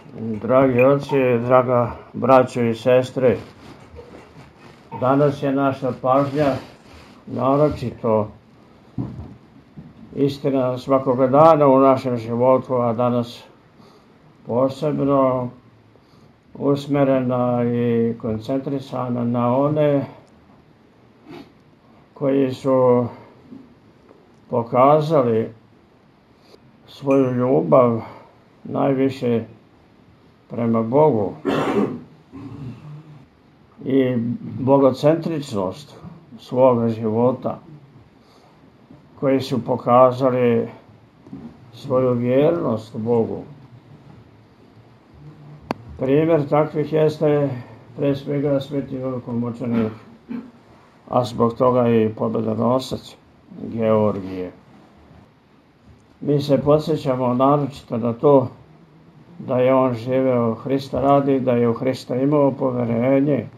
Dragi oci, draga braćo i sestre, danas je naša pažnja naročito istina svakoga dana u našem životu, a danas posebno usmerena i koncentrisana na one koji su pokazali svoju ljubav najviše prema Bogu i bogocentričnost svoga života, koji su pokazali svoju vjernost Bogu. Primjer takvih jeste pre svega sveti velikomučenik, a zbog toga i pobjedonosac Georgije. Mi se podsjećamo naročito na to da je on živeo Hrista radi, da je u Hrista imao poverenje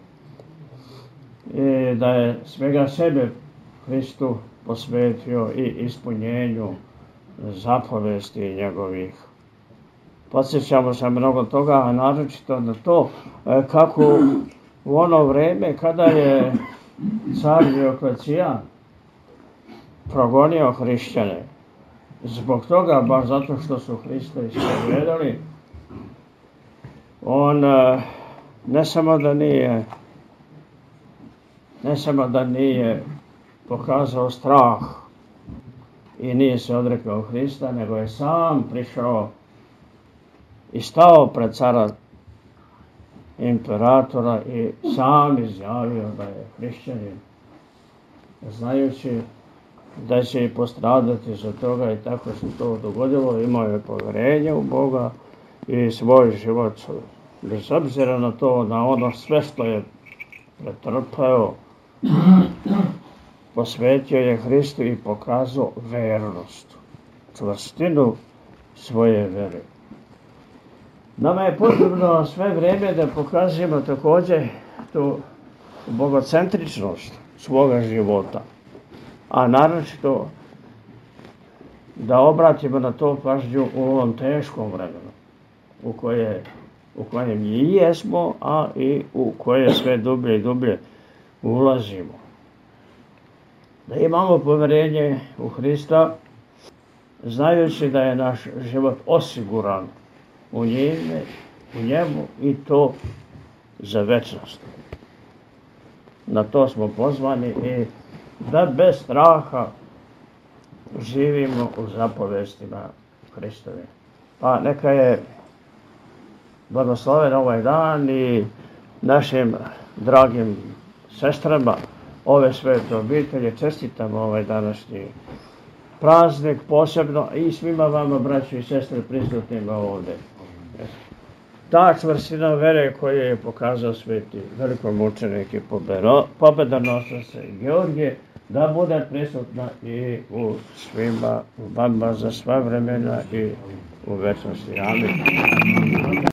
i da je svega sebe Hristu posvetio i ispunjenju zapovesti njegovih. Podsjećamo se mnogo toga, a naročito na to kako u ono vrijeme kada je car Dioklecijan progonio hrišćane, zbog toga, baš zato što su Hrista ispovijedali, on ne samo da nije pokazao strah i nije se odrekao Hrista, nego je sam prišao i stao pred cara imperatora i sam izjavio da je hrišćanin, znajući da će i postradati za toga, i tako se to dogodilo. Imao je povjerenje u Boga i svoj život, bez obzira na to, na ono sve što je pretrpeo, posvetio je Hristu i pokazao vernost, čvrstinu svoje vere. Nama je potrebno sve vrijeme da pokažemo također tu bogocentričnost svoga života, a naročito da obratimo na to pažnju u ovom teškom vremenu u kojem i jesmo, a i u koje sve dublje i dublje ulazimo. Da imamo povjerenje u Hrista, znajući da je naš život osiguran u njemu i to za večnost. Na to smo pozvani i da bez straha živimo u zapovestima Hristovim. Pa neka je blagosloven ovaj dan i našim dragim sestrama ove svete obitelji čestitamo ovaj današnji praznik posebno i svima vama, braćo i sestre, prisutnima ovdje. Ta čvrstina vere koju je pokazao sveti velikomučenik i pobjedonosac Georgije, da bude prisutna i u svima vama za sva vremena i u večnosti. Amin.